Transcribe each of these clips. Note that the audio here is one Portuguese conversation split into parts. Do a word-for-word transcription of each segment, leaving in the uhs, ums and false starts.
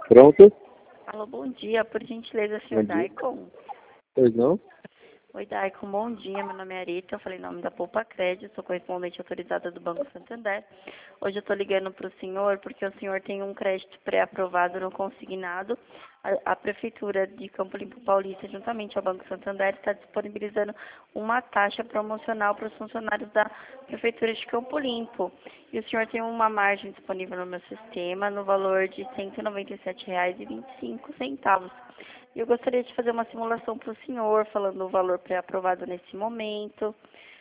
Pronto? Alô, bom dia. Por gentileza, Bom senhor dia. Daicon. Pois não? Oi, Daicon. Bom dia. Meu nome é Arita. Eu falei em nome da Poupa Crédito. Sou correspondente autorizada do Banco Santander. Hoje eu estou ligando para o senhor porque o senhor tem um crédito pré-aprovado no consignado. A, a Prefeitura de Campo Limpo Paulista, juntamente ao Banco Santander, está disponibilizando uma taxa promocional para os funcionários da Prefeitura de Campo Limpo. E o senhor tem uma margem disponível no meu sistema no valor de cento e noventa e sete reais e vinte e cinco centavos. Eu gostaria de fazer uma simulação para o senhor, falando o valor pré-aprovado nesse momento.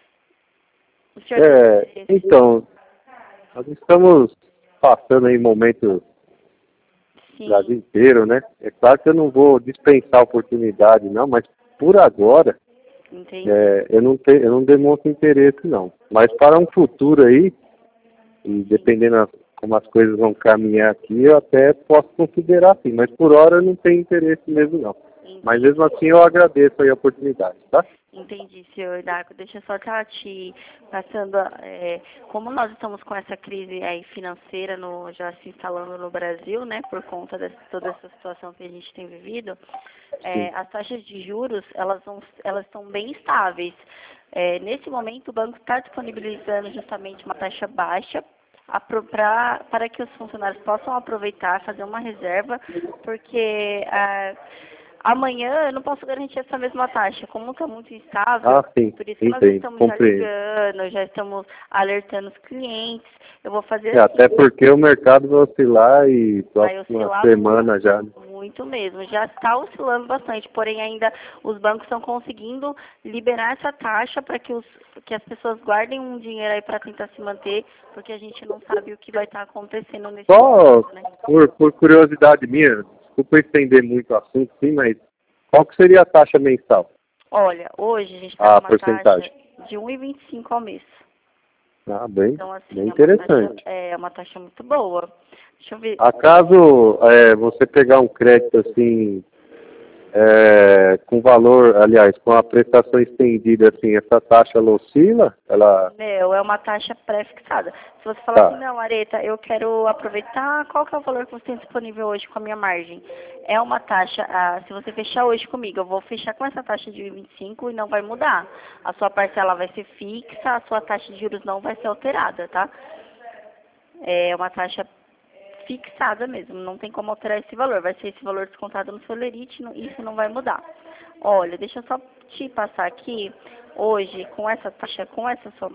O senhor É, tem interesse? então, nós estamos passando aí momentos Sim, no Brasil inteiro, né? É claro que eu não vou dispensar a oportunidade, não, mas por agora entendi. é, eu, não te, eu não demonstro interesse, não. Mas para um futuro aí, e dependendo a, como as coisas vão caminhar aqui, eu até posso considerar sim, mas por hora eu não tenho interesse mesmo, não. Mas mesmo assim eu agradeço aí a oportunidade, tá? Entendi, senhor Darco. Deixa eu só estar te passando, é, como nós estamos com essa crise aí financeira no, já se instalando no Brasil, né, por conta de toda essa situação que a gente tem vivido, é, as taxas de juros, elas, vão, elas estão bem estáveis. É, nesse momento, o banco está disponibilizando justamente uma taxa baixa pra, para que os funcionários possam aproveitar, fazer uma reserva, porque a amanhã eu não posso garantir essa mesma taxa. Como está muito instável, Ah, sim, por isso que nós entendo, estamos já compreendo. ligando, já estamos alertando os clientes. Eu vou fazer É, assim, até porque o mercado vai oscilar e vai próxima oscilar semana muito, já, né? muito mesmo. Já está oscilando bastante, porém ainda os bancos estão conseguindo liberar essa taxa para que, os, que as pessoas guardem um dinheiro aí para tentar se manter, porque a gente não sabe o que vai estar acontecendo nesse Só momento, né? por, por curiosidade minha, desculpa estender muito o assunto, sim, mas qual que seria a taxa mensal? Olha, hoje a gente está com A uma taxa porcentagem? de um e vinte e cinco ao mês. Ah, bem, Então, assim, bem é uma taxa, interessante. é uma taxa muito boa. Deixa eu ver. Acaso é, você pegar um crédito assim, é, com valor, aliás, com a prestação estendida, assim, essa taxa ela oscila? Ela Meu, é uma taxa pré-fixada. Se você falar assim, tá. não, Areta, eu quero aproveitar, qual que é o valor que você tem disponível hoje com a minha margem? É uma taxa, ah, se você fechar hoje comigo, eu vou fechar com essa taxa de vinte e cinco e não vai mudar. A sua parcela vai ser fixa, a sua taxa de juros não vai ser alterada, tá? É uma taxa fixada mesmo, não tem como alterar esse valor. Vai ser esse valor descontado no seu lerite, e isso não vai mudar. Olha, deixa eu só te passar aqui, hoje, com essa taxa, com essa sua